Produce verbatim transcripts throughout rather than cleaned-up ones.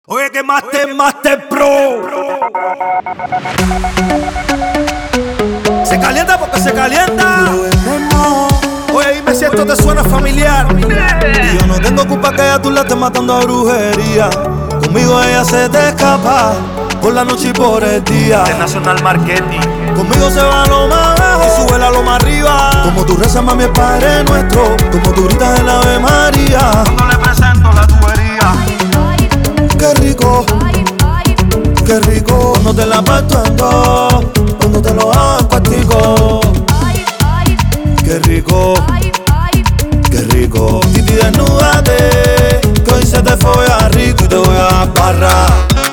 Oye, que Master, Master Pro. Se calienta porque se calienta. Oye, dime si esto te suena familiar. Y yo no tengo culpa que ella tú la estés matando a brujería. Conmigo ella se te escapa por la noche y por el día. International Marketing. Conmigo se va a lo más abajo y sube a lo más arriba. Como tú rezas, mami, es Padre Nuestro. Como tú gritas el Ave María. Cuando le presento la tubería. Qué rico, qué rico. Cuando te la parto en dos, cuando te lo hago en cuartico. Qué rico, qué rico. Titi, desnúdate, que hoy se te fue a rico y te voy a barrar.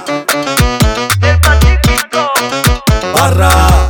Barra.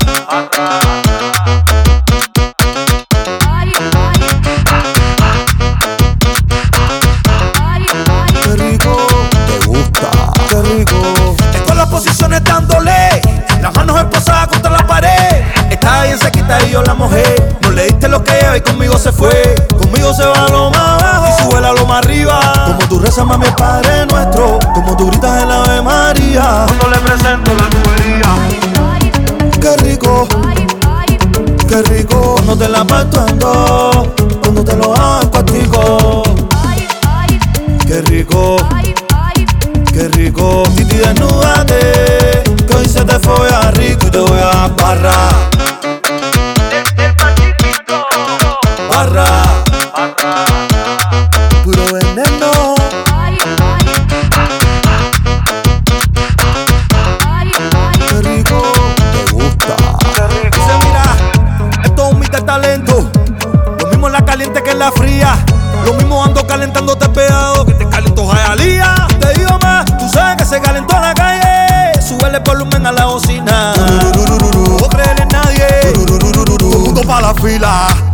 Qué rico, te gusta, qué rico. Estoy en las posiciones dándole, las manos esposadas contra la pared. Está bien sequita y yo la mojé. No le diste lo que ella y conmigo se fue. Conmigo se va a lo más abajo y sube a lo más arriba. Como tú rezas, mami, es Padre Nuestro. Como tú gritas el Ave María. Cuando le presento la tubería. Qué rico, qué rico. Cuando te la parto en dos, cuando te lo hago en cuartico. Qué rico, qué rico. Titi, desnúdate, que hoy se te fue a rico y te voy a barrar. Barra, puro veneno. Qué rico, te gusta. Dice, mira, esto es un mister talento. Lo mismo en la caliente que en la fría. Lo mismo ando calentándote pegado que te calentó Jayalía. Te digo más, tú sabes que se calentó en la calle. Súbele el volumen a la bocina. No creerle en nadie. Todo el mundo pa' la fila.